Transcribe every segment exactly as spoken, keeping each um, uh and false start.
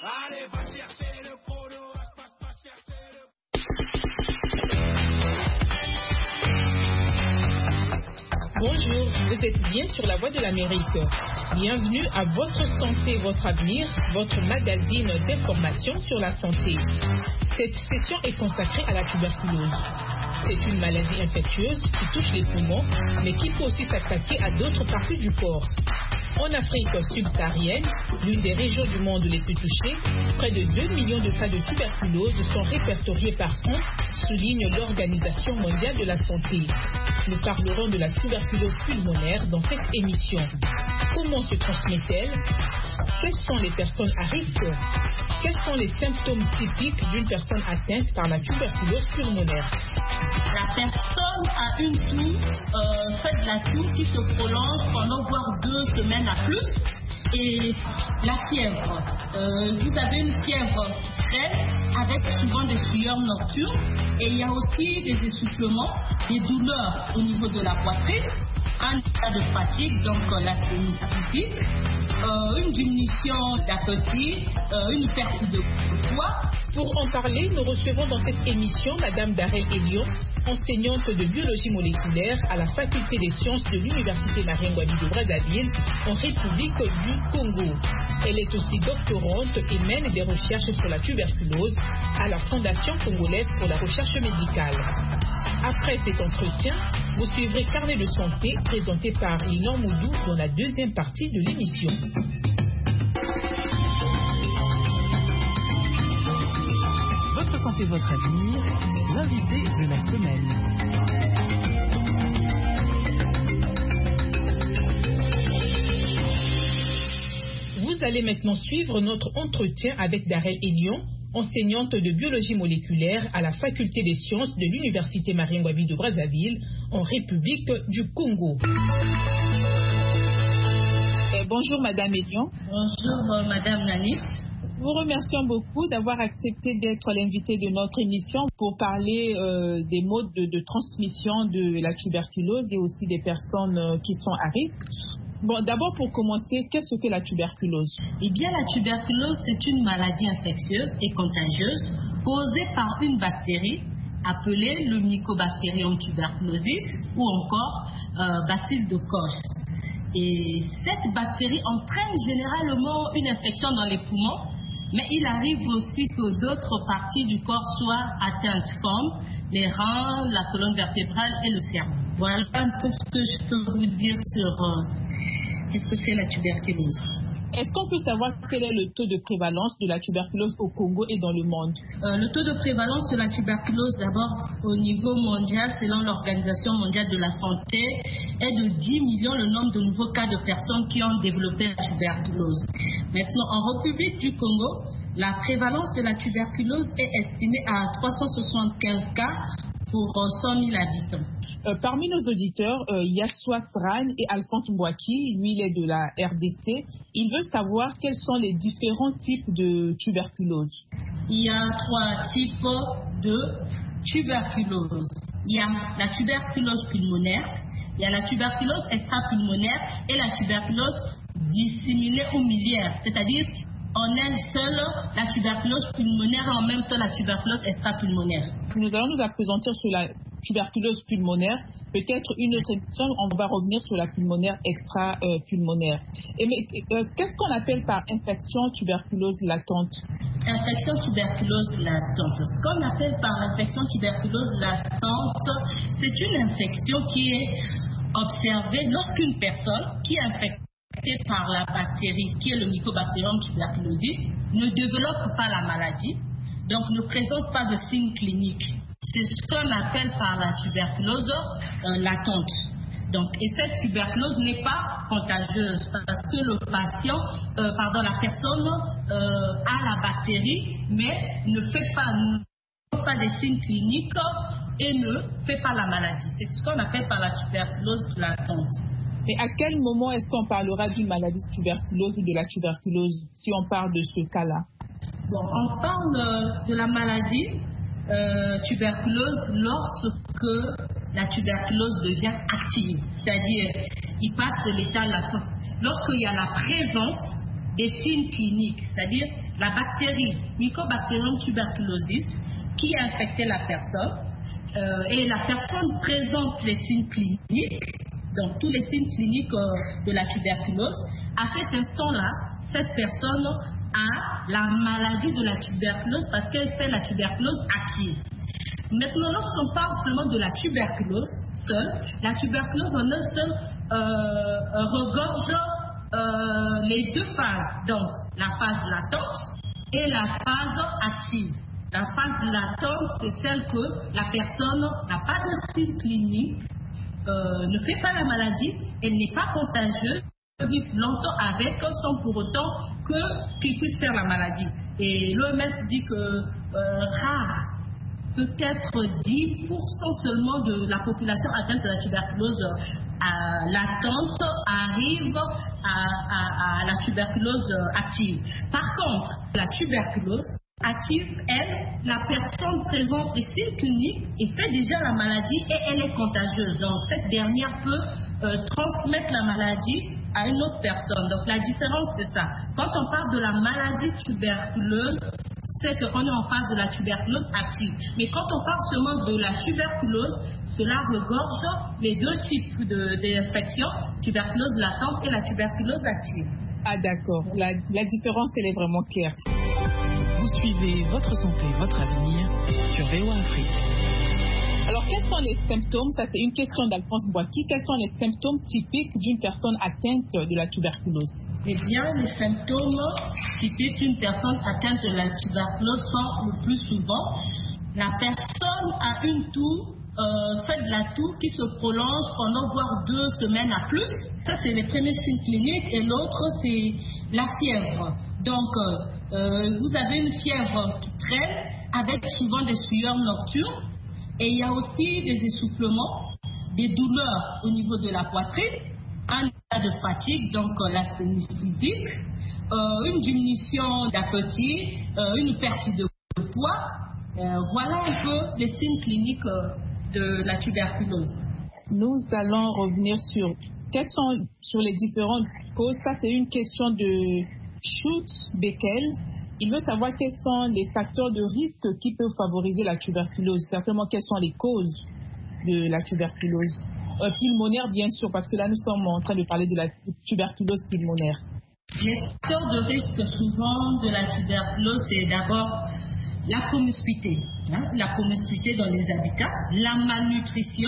Allez, va chercher le chrono, va pas chercher le... Bonjour, vous êtes bien sur la Voix de l'Amérique. Bienvenue à Votre Santé, Votre Avenir, votre magazine d'information sur la santé. Cette session est consacrée à la tuberculose. C'est une maladie infectieuse qui touche les poumons, mais qui peut aussi s'attaquer à d'autres parties du corps. En Afrique subsaharienne, l'une des régions du monde les plus touchées, près de deux millions de cas de tuberculose sont répertoriés par an, souligne l'Organisation mondiale de la santé. Nous parlerons de la tuberculose pulmonaire dans cette émission. Comment se transmet-elle? Quelles sont les personnes à risque? Quels sont les symptômes typiques d'une personne atteinte par la tuberculose pulmonaire? La personne a une toux, euh, fait de la toux qui se prolonge pendant voire deux semaines à plus. Et la fièvre, euh, vous avez une fièvre faible avec souvent des sueurs nocturnes. Et il y a aussi des essoufflements, des douleurs au niveau de la poitrine, un état de fatigue, donc euh, l'asthénie physique, euh, une diminution d'appétit, euh, une perte de poids. Pour en parler, nous recevons dans cette émission Madame Darel Elion, enseignante de biologie moléculaire à la faculté des sciences de l'Université Marien-Ngouabi de Brazzaville, en République du Congo. Elle est aussi doctorante et mène des recherches sur la tuberculose à la Fondation congolaise pour la recherche médicale. Après cet entretien, vous suivrez Carnet de santé présenté par Linon Moudou dans la deuxième partie de l'émission. Votre santé, votre avenir, l'invité de la semaine. Vous allez maintenant suivre notre entretien avec Darel Elion, enseignante de biologie moléculaire à la faculté des sciences de l'Université Marien-Ngouabi de Brazzaville, en République du Congo. Et bonjour Madame Elion. Bonjour euh, Madame Nanit. Vous remercions beaucoup d'avoir accepté d'être l'invité de notre émission pour parler euh, des modes de, de transmission de la tuberculose et aussi des personnes euh, qui sont à risque. Bon, d'abord pour commencer, qu'est-ce que la tuberculose? Eh bien, la tuberculose, c'est une maladie infectieuse et contagieuse causée par une bactérie appelée le Mycobacterium tuberculosis ou encore euh, bacille de Koch. Et cette bactérie entraîne généralement une infection dans les poumons, mais il arrive aussi que d'autres parties du corps soient atteintes, comme les reins, la colonne vertébrale et le cerveau. Voilà un peu ce que je peux vous dire sur euh, qu'est-ce que c'est la tuberculose. Est-ce qu'on peut savoir quel est le taux de prévalence de la tuberculose au Congo et dans le monde? euh, Le taux de prévalence de la tuberculose, d'abord au niveau mondial, selon l'Organisation mondiale de la santé, est de dix millions le nombre de nouveaux cas de personnes qui ont développé la tuberculose. Maintenant, en République du Congo, la prévalence de la tuberculose est estimée à trois cent soixante-quinze cas pour cent mille habitants. Euh, parmi nos auditeurs, euh, Yassoua Sran et Alphonse Mbouaki, lui il est de la R D C. Il veut savoir quels sont les différents types de tuberculose. Il y a trois types de tuberculose. Il y a la tuberculose pulmonaire, il y a la tuberculose extrapulmonaire et la tuberculose disséminée ou miliaire, c'est-à-dire en elle seule la tuberculose pulmonaire et en même temps la tuberculose extrapulmonaire. Nous allons nous appesantir sur la tuberculose pulmonaire. Peut-être une autre émission, on va revenir sur la pulmonaire extra-pulmonaire. Et mais euh, qu'est-ce qu'on appelle par infection tuberculose latente? Infection tuberculose latente. Ce qu'on appelle par infection tuberculose latente, c'est une infection qui est observée lorsqu'une personne qui est infectée par la bactérie qui est le Mycobacterium tuberculosis ne développe pas la maladie, donc ne présente pas de signes cliniques. C'est ce qu'on appelle par la tuberculose euh, latente. Donc, et cette tuberculose n'est pas contagieuse parce que le patient, euh, pardon, la personne euh, a la bactérie, mais ne fait pas, ne pas des signes cliniques et ne fait pas la maladie. C'est ce qu'on appelle par la tuberculose latente. Et à quel moment est-ce qu'on parlera d'une maladie de tuberculose ou de la tuberculose si on parle de ce cas-là? Bon, on parle de la maladie euh, tuberculose lorsque la tuberculose devient active, c'est-à-dire il passe de l'état latent. Lorsqu'il y a la présence des signes cliniques, c'est-à-dire la bactérie Mycobacterium tuberculosis qui a infecté la personne euh, et la personne présente les signes cliniques, donc tous les signes cliniques euh, de la tuberculose. À cet instant-là, cette personne a la maladie de la tuberculose parce qu'elle fait la tuberculose active. Maintenant, lorsqu'on parle seulement de la tuberculose seule, la tuberculose en un seul euh, regorge euh, les deux phases, donc la phase latente et la phase active. La phase latente, c'est celle que la personne n'a pas de signe clinique, euh, ne fait pas la maladie, elle n'est pas contagieuse, vivre longtemps avec sans pour autant que qu'il puisse faire la maladie. Et l'O M S dit que euh, rare, peut-être dix pour cent seulement de la population atteinte de la tuberculose euh, latente arrive à, à, à la tuberculose active. Par contre, la tuberculose active, elle, la personne présente des signes cliniques et fait déjà la maladie et elle est contagieuse. Donc cette dernière peut euh, transmettre la maladie à une autre personne. Donc la différence c'est ça. Quand on parle de la maladie tuberculeuse, c'est qu'on est en phase de la tuberculose active. Mais quand on parle seulement de la tuberculose, cela regorge les deux types d'infections, tuberculose latente et la tuberculose active. Ah d'accord, la, la différence elle est vraiment claire. Vous suivez Votre Santé, Votre Avenir sur V O A Afrique. Alors, quels sont les symptômes? Ça, c'est une question d'Alphonse Boaki. Quels sont les symptômes typiques d'une personne atteinte de la tuberculose? Eh bien, les symptômes typiques d'une personne atteinte de la tuberculose sont le plus souvent la personne a une toux, euh, fait de la toux qui se prolonge pendant voire deux semaines à plus. Ça, c'est les premiers signes cliniques. Et l'autre, c'est la fièvre. Donc, euh, vous avez une fièvre qui traîne avec souvent des sueurs nocturnes. Et il y a aussi des essoufflements, des douleurs au niveau de la poitrine, un état de fatigue, donc euh, l'asthénie physique, euh, une diminution d'appétit, euh, une perte de poids. Euh, voilà un peu les signes cliniques euh, de la tuberculose. Nous allons revenir sur quelles sont sur les différentes causes. Ça, c'est une question de Schultz-Beckel. Il veut savoir quels sont les facteurs de risque qui peuvent favoriser la tuberculose. Certainement, quelles sont les causes de la tuberculose euh, pulmonaire, bien sûr, parce que là, nous sommes en train de parler de la tuberculose pulmonaire. Les facteurs de risque souvent de la tuberculose, c'est d'abord la promiscuité, hein, la promiscuité dans les habitats, la malnutrition,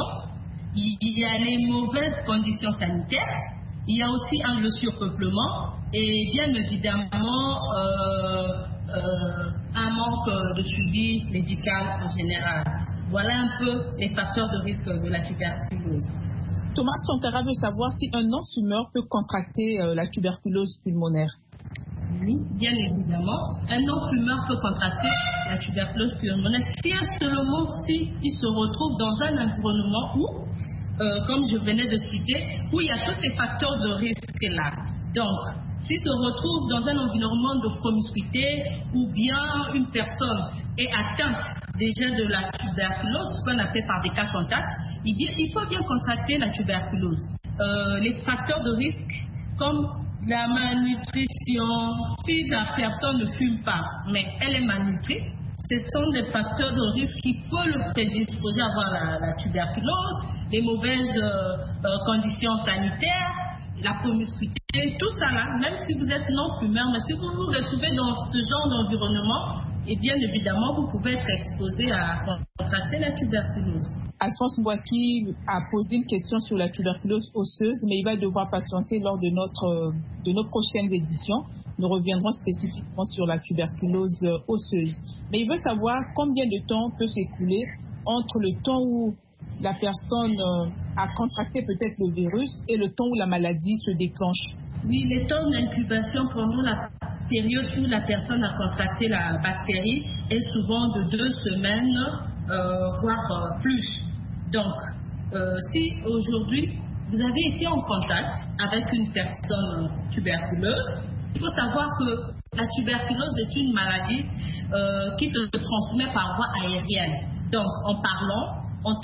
il y a les mauvaises conditions sanitaires, il y a aussi un, le surpeuplement et bien évidemment euh, euh, un manque de suivi médical en général. Voilà un peu les facteurs de risque de la tuberculose. Thomas Sontara veut savoir si un non-fumeur peut contracter euh, la tuberculose pulmonaire. Oui, bien évidemment. Un non-fumeur peut contracter la tuberculose pulmonaire si seulement si il se retrouve dans un environnement où, euh, comme je venais de citer, où il y a tous ces facteurs de risque-là. Donc, s'il se retrouve dans un environnement de promiscuité ou bien une personne est atteinte déjà de la tuberculose, ce qu'on appelle par des cas contacts, il, il peut bien contracter la tuberculose. Euh, les facteurs de risque, comme la malnutrition, si la personne ne fume pas, mais elle est malnutrie, ce sont des facteurs de risque qui peuvent le prédisposer à avoir la, la tuberculose, les mauvaises euh, euh, conditions sanitaires, la promiscuité, tout ça là, même si vous êtes non-fumeur, mais si vous vous retrouvez dans ce genre d'environnement, et bien évidemment, vous pouvez être exposé à contracter la tuberculose. Alphonse Boaki a posé une question sur la tuberculose osseuse, mais il va devoir patienter lors de, notre, de nos prochaines éditions. Nous reviendrons spécifiquement sur la tuberculose osseuse. Mais il veut savoir combien de temps peut s'écouler entre le temps où la personne a contracté peut-être le virus et le temps où la maladie se déclenche. Oui, les temps d'incubation pendant la période où la personne a contracté la bactérie est souvent de deux semaines, euh, voire euh, plus. Donc, euh, si aujourd'hui vous avez été en contact avec une personne tuberculeuse, il faut savoir que la tuberculose est une maladie euh, qui se transmet par voie aérienne. Donc, en parlant, en toussant,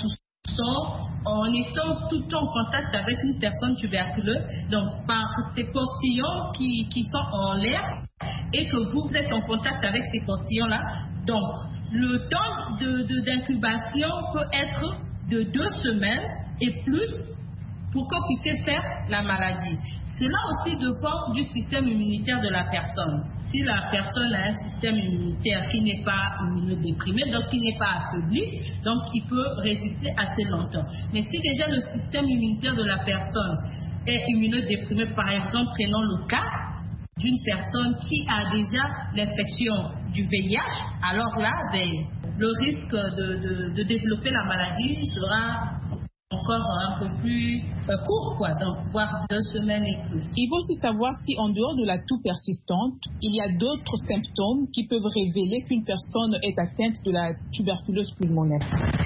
sont en étant tout le temps en contact avec une personne tuberculeuse, donc par ces postillons qui, qui sont en l'air et que vous êtes en contact avec ces postillons-là. Donc, le temps de, de, d'incubation peut être de deux semaines et plus pour que vous puissiez faire la maladie. Cela aussi dépend du système immunitaire de la personne. Si la personne a un système immunitaire qui n'est pas immunodéprimé, donc qui n'est pas affaibli, donc il peut résister assez longtemps. Mais si déjà le système immunitaire de la personne est immunodéprimé, par exemple, prenons le cas d'une personne qui a déjà l'infection du V I H, alors là, ben, le risque de, de, de développer la maladie sera encore un peu plus euh, court, quoi, donc voire deux semaines et plus. Il faut aussi savoir si en dehors de la toux persistante, il y a d'autres symptômes qui peuvent révéler qu'une personne est atteinte de la tuberculose pulmonaire.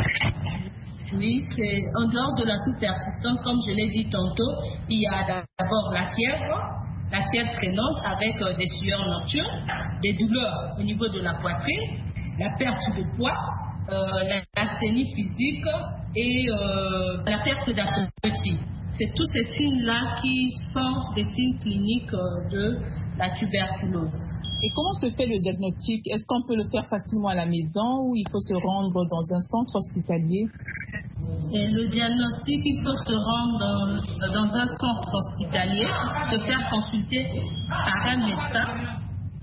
Oui, c'est en dehors de la toux persistante, comme je l'ai dit tantôt, il y a d'abord la fièvre, la fièvre traînante avec euh, des sueurs nocturnes, des douleurs au niveau de la poitrine, la perte de poids, euh, l'asthénie physique et euh, la perte d'appétit. C'est tous ces signes-là qui sont des signes cliniques euh, de la tuberculose. Et comment se fait le diagnostic? Est-ce qu'on peut le faire facilement à la maison ou il faut se rendre dans un centre hospitalier? Et le diagnostic, il faut se rendre dans, dans un centre hospitalier, se faire consulter par un médecin.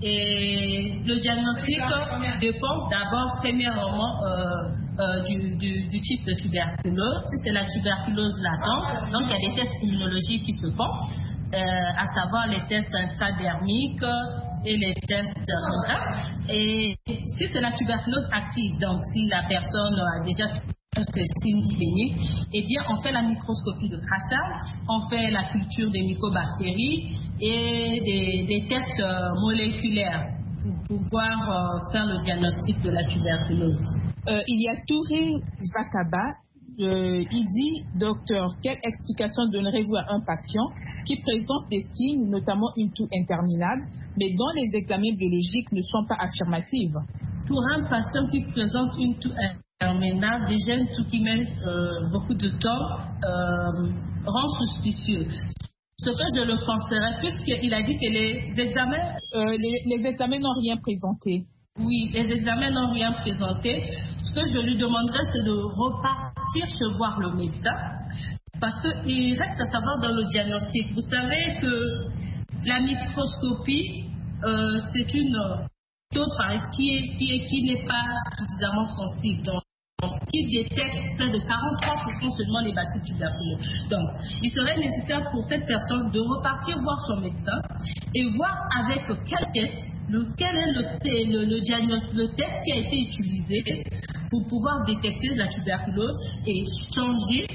Et le diagnostic dépend d'abord, premièrement, euh, euh, du, du, du type de tuberculose. Si c'est la tuberculose latente, donc il y a des tests immunologiques qui se font, euh, à savoir les tests intradermiques et les tests intra. Et si c'est la tuberculose active, donc si la personne a déjà ces signes cliniques, eh bien, on fait la microscopie de traçage, on fait la culture des mycobactéries et des, des tests euh, moléculaires pour pouvoir euh, faire le diagnostic de la tuberculose. Euh, il y a Touré Vakaba. Euh, il dit, docteur, quelle explication donnerez-vous à un patient qui présente des signes, notamment une toux interminable, mais dont les examens biologiques ne sont pas affirmatifs? Pour un patient qui présente une toux interminable, déjà une toux qui met euh, beaucoup de temps, euh, rend suspicieux. Ce que je le conseillerais, puisqu'il a dit que les examens... Euh, les, les examens n'ont rien présenté. Oui, les examens n'ont rien présenté. Ce que je lui demanderais, c'est de repartir se voir le médecin, parce qu'il reste à savoir dans le diagnostic. Vous savez que la microscopie, euh, c'est une méthode qui, est, qui, est, qui n'est pas suffisamment sensible. Donc, qui détecte près de quarante-trois pour cent seulement les bacilles tuberculeuses. Donc, il serait nécessaire pour cette personne de repartir voir son médecin et voir avec quel test, le, quel est le, le, le diagnostic, le test qui a été utilisé pour pouvoir détecter la tuberculose et changer,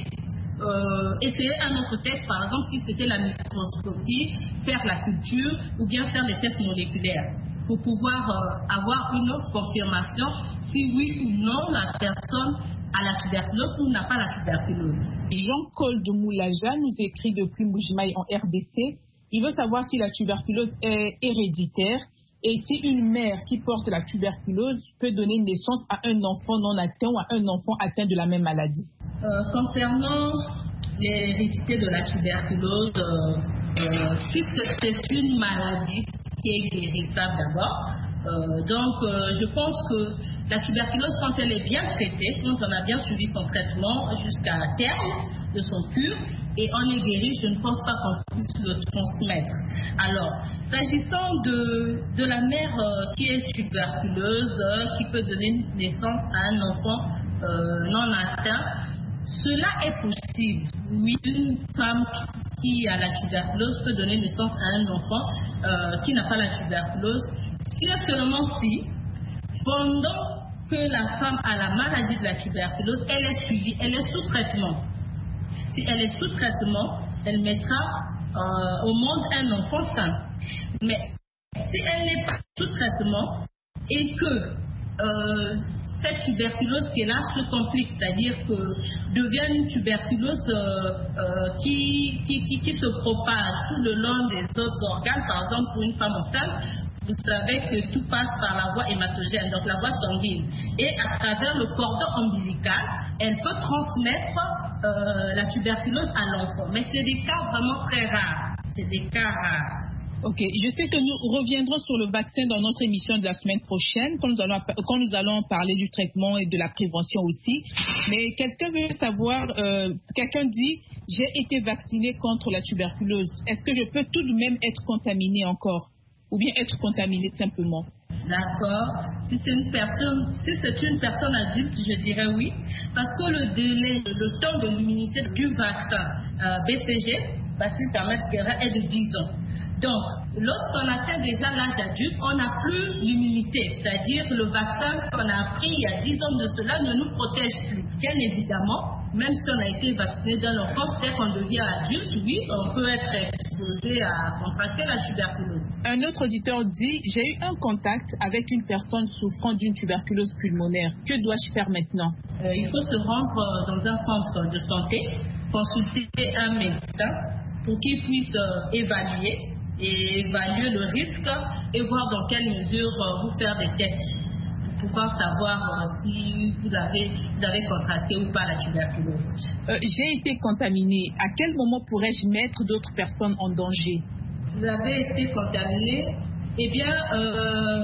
euh, essayer un autre test, par exemple si c'était la microscopie, faire la culture ou bien faire des tests moléculaires, pour pouvoir euh, avoir une autre confirmation si oui ou non la personne a la tuberculose ou n'a pas la tuberculose. Jean-Claude Moulaja nous écrit depuis Mbujimayi en R D C. Il veut savoir si la tuberculose est héréditaire et si une mère qui porte la tuberculose peut donner naissance à un enfant non atteint ou à un enfant atteint de la même maladie. Euh, concernant l'hérédité de la tuberculose, euh, euh, puisque c'est une maladie qui est guérissable d'abord. Euh, donc, euh, je pense que la tuberculose, quand elle est bien traitée, quand on a bien suivi son traitement jusqu'à terme de son cure, et on est guéri, je ne pense pas qu'on puisse le transmettre. Alors, s'agissant de, de la mère euh, qui est tuberculeuse, euh, qui peut donner naissance à un enfant euh, non atteint, cela est possible. Oui, une femme qui a la tuberculose peut donner naissance à un enfant euh, qui n'a pas la tuberculose, si et seulement si, pendant que la femme a la maladie de la tuberculose, elle est suivie, elle est sous traitement. Si elle est sous traitement, elle mettra euh, au monde un enfant sain. Mais si elle n'est pas sous traitement et que euh, cette tuberculose qui est là se complique, c'est-à-dire que devient une tuberculose euh, euh, qui, qui, qui, qui se propage tout le long des autres organes, par exemple pour une femme enceinte, vous savez que tout passe par la voie hématogène, donc la voie sanguine. Et à travers le cordon ombilical, elle peut transmettre euh, la tuberculose à l'enfant. Mais c'est des cas vraiment très rares. C'est des cas rares. Ok, je sais que nous reviendrons sur le vaccin dans notre émission de la semaine prochaine, quand nous allons, quand nous allons parler du traitement et de la prévention aussi. Mais quelqu'un veut savoir, euh, quelqu'un dit, j'ai été vacciné contre la tuberculose. Est-ce que je peux tout de même être contaminé encore? Ou bien être contaminé simplement? D'accord. Si c'est une personne, si c'est une personne adulte, je dirais oui, parce que le délai, le temps de l'immunité du vaccin euh, B C G, bacille Guérin, est de dix ans. Donc, lorsqu'on atteint déjà l'âge adulte, on n'a plus l'immunité, c'est-à-dire le vaccin qu'on a pris il y a dix ans de cela ne nous protège plus. Bien évidemment, même si on a été vacciné dans l'enfance, dès qu'on devient adulte, oui, on peut être exposé à contracter la tuberculose. Un autre auditeur dit, j'ai eu un contact avec une personne souffrant d'une tuberculose pulmonaire. Que dois-je faire maintenant? euh, Il faut se rendre dans un centre de santé, consulter un médecin pour qu'il puisse euh, évaluer et évaluer le risque et voir dans quelle mesure euh, vous faire des tests pour pouvoir savoir euh, si vous avez, vous avez contracté ou pas la tuberculose. Euh, j'ai été contaminé. À quel moment pourrais-je mettre d'autres personnes en danger? Vous avez été contaminé, eh bien, euh,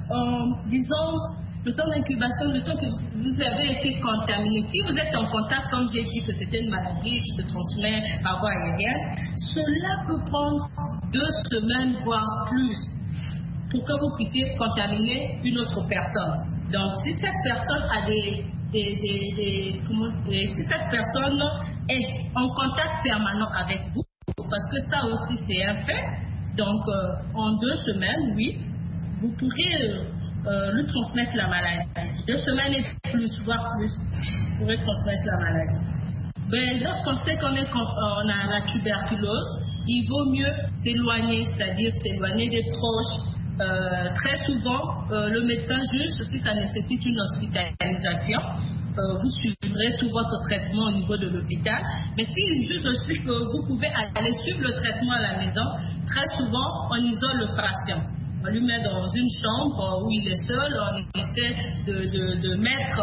en disant le temps d'incubation, le temps que vous avez été contaminé. Si vous êtes en contact, comme j'ai dit que c'était une maladie qui se transmet par voie aérienne, cela peut prendre deux semaines, voire plus, pour que vous puissiez contaminer une autre personne. Donc, si cette personne a des, des, des, des, comment, des si cette personne est en contact permanent avec vous, parce que ça aussi c'est un fait, donc euh, en deux semaines, oui, vous pourrez euh, euh, lui transmettre la maladie. Deux semaines et plus, voire plus, vous pourrez transmettre la maladie. Mais lorsqu'on sait qu'on est, on a la tuberculose, il vaut mieux s'éloigner, c'est-à-dire s'éloigner des proches. Euh, très souvent, euh, le médecin juge si ça nécessite une hospitalisation. Euh, vous suivrez tout votre traitement au niveau de l'hôpital. Mais s'il juge aussi que vous pouvez aller suivre le traitement à la maison, très souvent, on isole le patient. On lui met dans une chambre où il est seul, on essaie de, de, de mettre,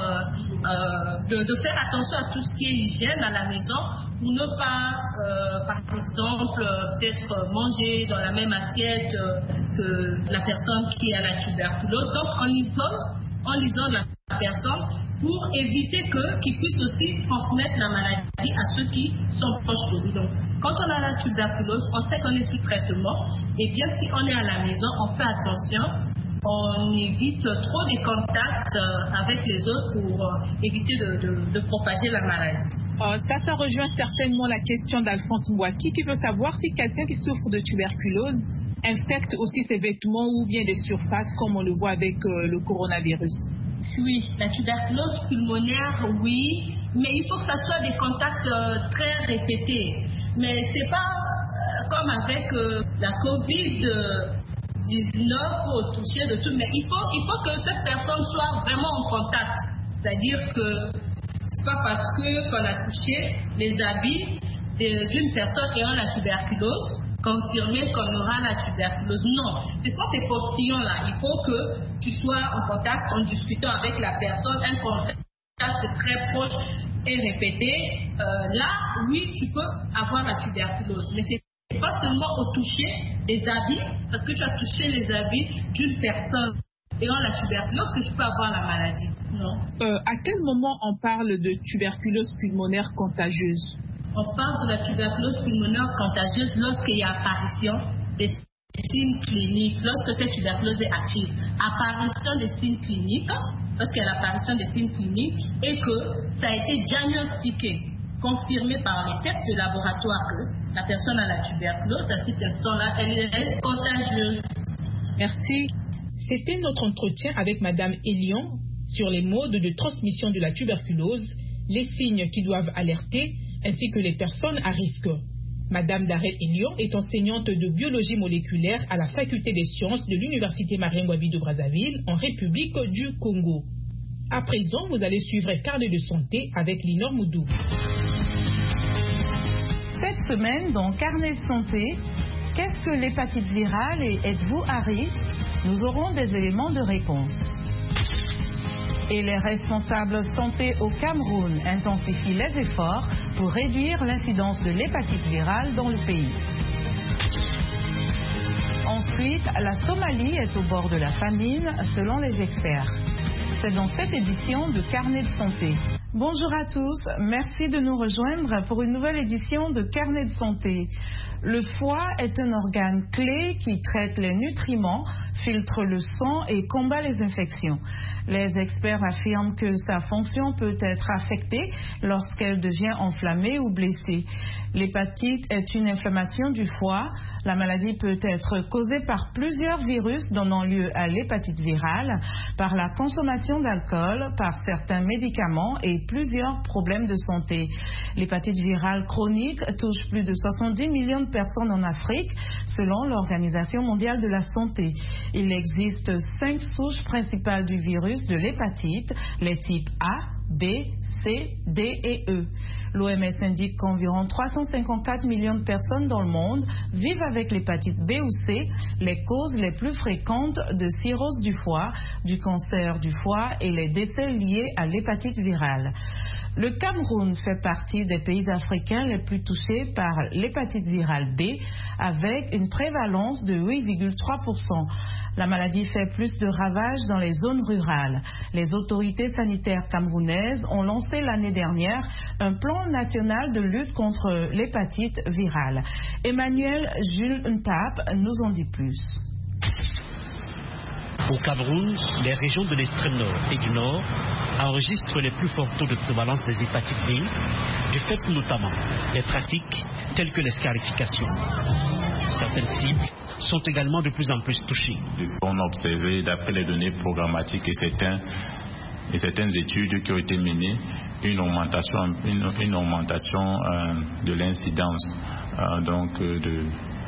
euh, de, de faire attention à tout ce qui est hygiène à la maison pour ne pas, euh, par exemple, peut-être manger dans la même assiette que la personne qui a la tuberculose. Donc on isole, on isole la personne pour éviter que qu'il puisse aussi transmettre la maladie à ceux qui sont proches de lui. Donc, quand on a la tuberculose, on sait qu'on est sous traitement. Et bien, si on est à la maison, on fait attention. On évite trop des contacts avec les autres pour éviter de, de, de propager la maladie. Euh, ça, ça rejoint certainement la question d'Alphonse Mbouaki qui veut savoir si quelqu'un qui souffre de tuberculose infecte aussi ses vêtements ou bien des surfaces comme on le voit avec euh, le coronavirus. Oui, la tuberculose pulmonaire, oui, mais il faut que ça soit des contacts euh, très répétés. Mais c'est pas euh, comme avec euh, la covid dix-neuf, au toucher de tout, mais il faut, il faut que cette personne soit vraiment en contact. C'est-à-dire que c'est pas parce que qu'on a touché les habits d'une personne ayant la tuberculose confirmer qu'on aura la tuberculose. Non, c'est pas ces postillons-là. Il faut que tu sois en contact, en discutant avec la personne, un contact très proche et répété. Euh, là, oui, tu peux avoir la tuberculose. Mais c'est pas seulement au toucher des habits, parce que tu as touché les habits d'une personne ayant la tuberculose que tu peux avoir la maladie. Non. Euh, à quel moment on parle de tuberculose pulmonaire contagieuse? On parle de la tuberculose pulmonaire contagieuse lorsqu'il y a apparition des signes cliniques, lorsque cette tuberculose est active. Apparition des signes cliniques, lorsqu'il y a l'apparition des signes cliniques et que ça a été diagnostiqué, confirmé par les tests de laboratoire que la personne a la tuberculose, à cet instant-là, elle est contagieuse. Merci. C'était notre entretien avec Madame Elion sur les modes de transmission de la tuberculose, les signes qui doivent alerter, ainsi que les personnes à risque. Madame Darel Elion est enseignante de biologie moléculaire à la faculté des sciences de l'Université Marien Ngouabi de Brazzaville en République du Congo. À présent, vous allez suivre un carnet de santé avec Linor Moudou. Cette semaine, dans Carnet de santé, qu'est-ce que l'hépatite virale et êtes-vous à risque? Nous aurons des éléments de réponse. Et les responsables santé au Cameroun intensifient les efforts pour réduire l'incidence de l'hépatite virale dans le pays. Ensuite, la Somalie est au bord de la famine selon les experts. C'est dans cette édition de Carnet de santé. Bonjour à tous, merci de nous rejoindre pour une nouvelle édition de Carnet de santé. Le foie est un organe clé qui traite les nutriments, filtre le sang et combat les infections. Les experts affirment que sa fonction peut être affectée lorsqu'elle devient enflammée ou blessée. L'hépatite est une inflammation du foie. La maladie peut être causée par plusieurs virus donnant lieu à l'hépatite virale, par la consommation d'alcool, par certains médicaments et plusieurs problèmes de santé. L'hépatite virale chronique touche plus de soixante-dix millions de personnes en Afrique, selon l'Organisation mondiale de la santé. Il existe cinq souches principales du virus de l'hépatite, les types A, B, C, D et E. L'O M S indique qu'environ trois cent cinquante-quatre millions de personnes dans le monde vivent avec l'hépatite B ou C, les causes les plus fréquentes de cirrhose du foie, du cancer du foie et les décès liés à l'hépatite virale. Le Cameroun fait partie des pays africains les plus touchés par l'hépatite virale B, avec une prévalence de huit virgule trois pour cent. La maladie fait plus de ravages dans les zones rurales. Les autorités sanitaires camerounaises ont lancé l'année dernière un plan national de lutte contre l'hépatite virale. Emmanuel Jules Ntap nous en dit plus. Au Cameroun, les régions de l'extrême nord et du nord enregistrent les plus forts taux de prévalence des hépatites B, du fait notamment des pratiques telles que les scarifications. Certaines cibles sont également de plus en plus touchées. On a observé, d'après les données programmatiques et, certains, et certaines études qui ont été menées, une augmentation, une, une augmentation euh, de l'incidence euh, donc euh, de,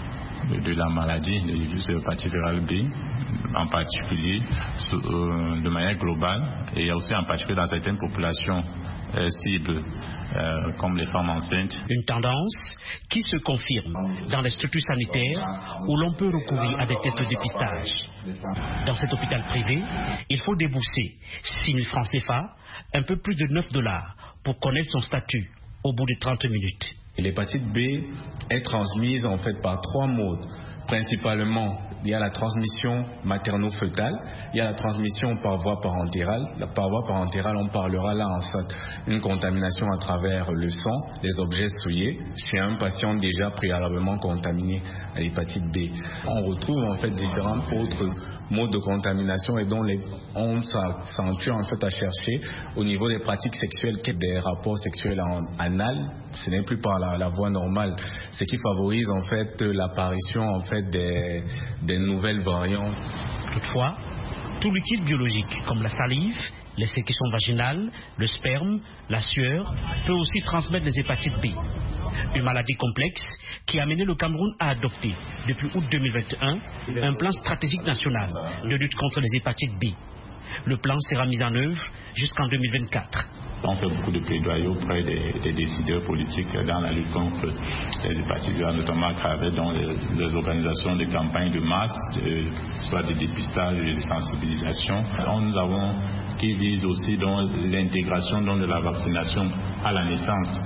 de, de la maladie, de virus hépatite virale B, en particulier euh, de manière globale, et aussi en particulier dans certaines populations euh, cibles euh, comme les femmes enceintes. Une tendance qui se confirme dans les structures sanitaires où l'on peut recourir à des tests de dépistage. Dans cet hôpital privé, il faut débourser six mille francs C F A, un peu plus de neuf dollars, pour connaître son statut au bout de trente minutes. L'hépatite B est transmise en fait par trois modes. Principalement, il y a la transmission materno-fœtale, il y a la transmission par voie parentérale. La par voie parentérale, on parlera là en fait une contamination à travers le sang, les objets souillés, chez un patient déjà préalablement contaminé à l'hépatite B. On retrouve en fait différents autres modes de contamination et dont les, on s'accentue en fait à chercher au niveau des pratiques sexuelles, des rapports sexuels en anal. Ce n'est plus par la, la voie normale, ce qui favorise en fait l'apparition en fait des, des nouvelles variantes. Toutefois, tout liquide biologique comme la salive, les sécrétions vaginales, le sperme, la sueur peut aussi transmettre les hépatites B. Une maladie complexe qui a mené le Cameroun à adopter depuis août deux mille vingt et un un plan stratégique national de lutte contre les hépatites B. Le plan sera mis en œuvre jusqu'en deux mille vingt-quatre. On fait beaucoup de plaidoyer auprès des, des décideurs politiques dans la lutte contre les hépatites virales, notamment à travers dans les, les organisations de campagnes de masse, de, soit de dépistage et de sensibilisation. Alors, nous avons qui vise aussi l'intégration de la vaccination à la naissance.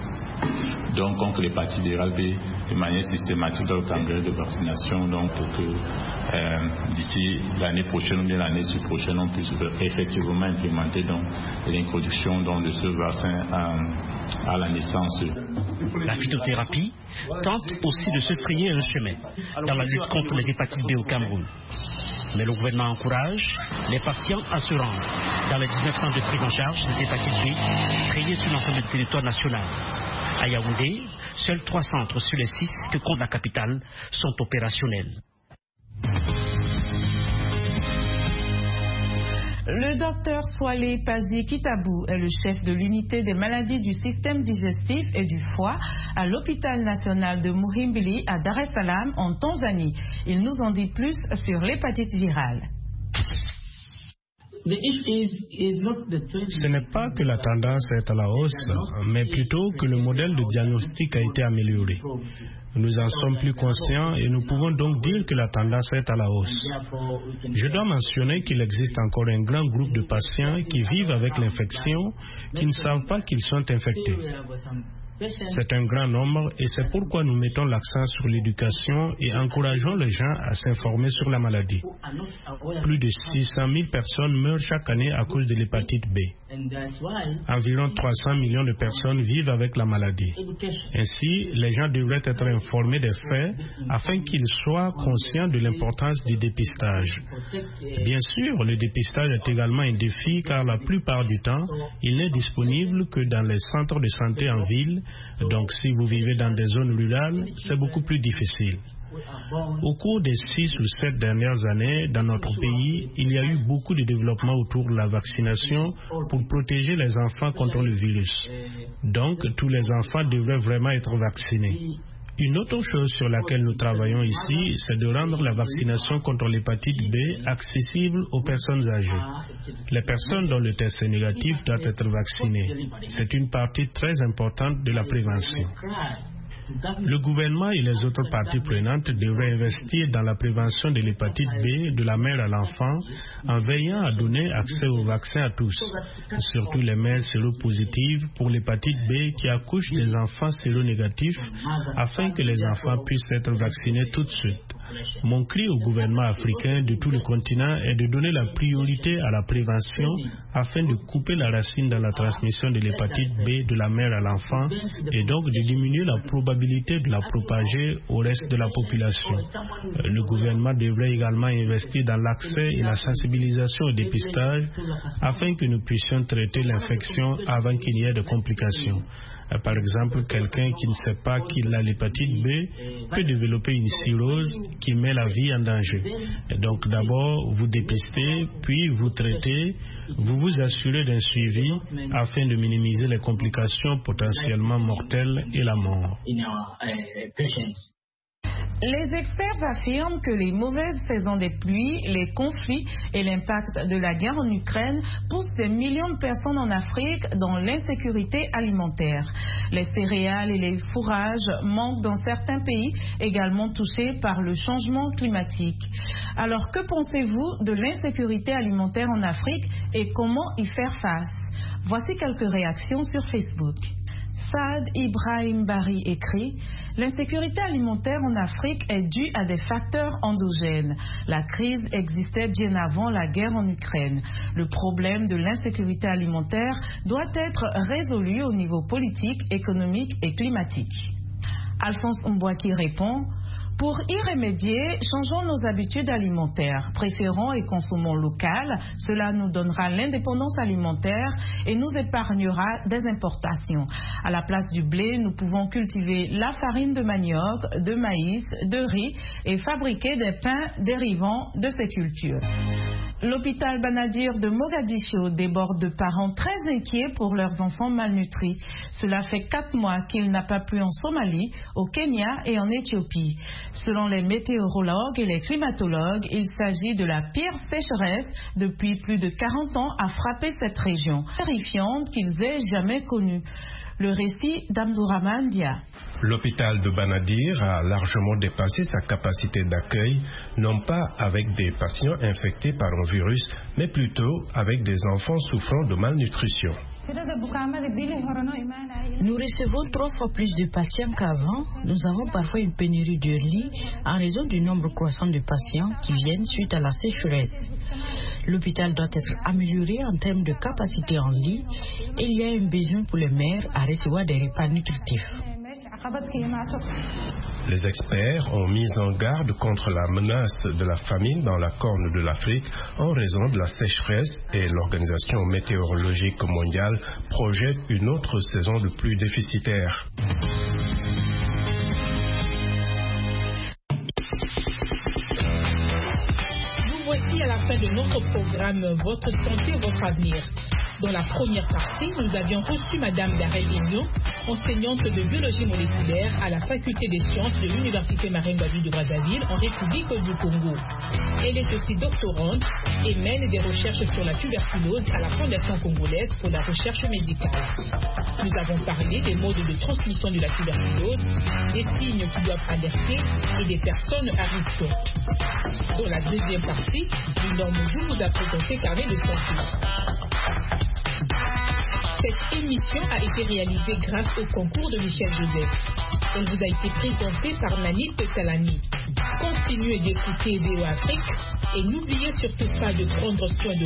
Donc contre l'hépatite virale B de manière systématique dans le calendrier de vaccination, donc pour que euh, d'ici l'année prochaine ou bien l'année prochaine on puisse effectivement implémenter donc l'introduction donc, de ce vaccin à, à la naissance. La phytothérapie tente aussi de se frayer un chemin dans la lutte contre les hépatites B au Cameroun. Mais le gouvernement encourage les patients à se rendre dans les dix-neuf centres de prise en charge des hépatites B créés sur l'ensemble du territoire national. À Yaoundé, seuls trois centres sur les six que compte la capitale sont opérationnels. Le docteur Swale Pazi Kitabou est le chef de l'unité des maladies du système digestif et du foie à l'hôpital national de Muhimbili à Dar es Salaam en Tanzanie. Il nous en dit plus sur l'hépatite virale. Ce n'est pas que la tendance est à la hausse, mais plutôt que le modèle de diagnostic a été amélioré. Nous en sommes plus conscients et nous pouvons donc dire que la tendance est à la hausse. Je dois mentionner qu'il existe encore un grand groupe de patients qui vivent avec l'infection, qui ne savent pas qu'ils sont infectés. C'est un grand nombre et c'est pourquoi nous mettons l'accent sur l'éducation et encourageons les gens à s'informer sur la maladie. Plus de six cent mille personnes meurent chaque année à cause de l'hépatite B. Environ trois cents millions de personnes vivent avec la maladie. Ainsi, les gens devraient être informés des faits afin qu'ils soient conscients de l'importance du dépistage. Bien sûr, le dépistage est également un défi car la plupart du temps, il n'est disponible que dans les centres de santé en ville. Donc, si vous vivez dans des zones rurales, c'est beaucoup plus difficile. Au cours des six ou sept dernières années, dans notre pays, il y a eu beaucoup de développement autour de la vaccination pour protéger les enfants contre le virus. Donc, tous les enfants devraient vraiment être vaccinés. Une autre chose sur laquelle nous travaillons ici, c'est de rendre la vaccination contre l'hépatite B accessible aux personnes âgées. Les personnes dont le test est négatif doivent être vaccinées. C'est une partie très importante de la prévention. Le gouvernement et les autres parties prenantes devraient investir dans la prévention de l'hépatite B de la mère à l'enfant en veillant à donner accès au vaccin à tous, surtout les mères séropositives pour l'hépatite B qui accouchent des enfants séronégatifs afin que les enfants puissent être vaccinés tout de suite. Mon cri au gouvernement africain de tout le continent est de donner la priorité à la prévention afin de couper la racine dans la transmission de l'hépatite B de la mère à l'enfant et donc de diminuer la probabilité de la propager au reste de la population. Le gouvernement devrait également investir dans l'accès et la sensibilisation au dépistage afin que nous puissions traiter l'infection avant qu'il n'y ait de complications. Par exemple, quelqu'un qui ne sait pas qu'il a l'hépatite B peut développer une cirrhose qui met la vie en danger. Et donc d'abord, vous dépistez, puis vous traitez, vous vous assurez d'un suivi afin de minimiser les complications potentiellement mortelles et la mort. Les experts affirment que les mauvaises saisons des pluies, les conflits et l'impact de la guerre en Ukraine poussent des millions de personnes en Afrique dans l'insécurité alimentaire. Les céréales et les fourrages manquent dans certains pays également touchés par le changement climatique. Alors que pensez-vous de l'insécurité alimentaire en Afrique et comment y faire face? Voici quelques réactions sur Facebook. Saad Ibrahim Bari écrit « L'insécurité alimentaire en Afrique est due à des facteurs endogènes. La crise existait bien avant la guerre en Ukraine. Le problème de l'insécurité alimentaire doit être résolu au niveau politique, économique et climatique. » Alphonse Mbouaki répond « Pour y remédier, changeons nos habitudes alimentaires, préférons et consommons local, cela nous donnera l'indépendance alimentaire et nous épargnera des importations. À la place du blé, nous pouvons cultiver la farine de manioc, de maïs, de riz et fabriquer des pains dérivant de ces cultures. » L'hôpital Banadir de Mogadiscio déborde de parents très inquiets pour leurs enfants malnutris. Cela fait quatre mois qu'il n'a pas plu en Somalie, au Kenya et en Éthiopie. Selon les météorologues et les climatologues, il s'agit de la pire sécheresse depuis plus de quarante ans à frapper cette région, terrifiante qu'ils aient jamais connue. Le récit d'Abdourahmane Dia. L'hôpital de Banadir a largement dépassé sa capacité d'accueil, non pas avec des patients infectés par un virus, mais plutôt avec des enfants souffrant de malnutrition. Nous recevons trois fois plus de patients qu'avant. Nous avons parfois une pénurie de lits en raison du nombre croissant de patients qui viennent suite à la sécheresse. L'hôpital doit être amélioré en termes de capacité en lits et il y a un besoin pour les mères à recevoir des repas nutritifs. Les experts ont mis en garde contre la menace de la famine dans la Corne de l'Afrique en raison de la sécheresse et l'Organisation météorologique mondiale projette une autre saison de pluie déficitaire. Nous voici à la fin de notre programme Votre santé, votre avenir. Dans la première partie, nous avions reçu Madame Darel Ignon, enseignante de biologie moléculaire à la faculté des sciences de l'Université Maringabi de Brazzaville en République du Congo. Elle est aussi doctorante et mène des recherches sur la tuberculose à la Fondation congolaise pour la recherche médicale. Nous avons parlé des modes de transmission de la tuberculose, des signes qui doivent alerter et des personnes à risque. Dans la deuxième partie, Lino Moudou nous a présenté Carnet de santé. Cette émission a été réalisée grâce au concours de Michel Joseph. Elle vous a été présentée par Nanit Talani. Continuez d'écouter V O Afrique et n'oubliez surtout pas de prendre soin de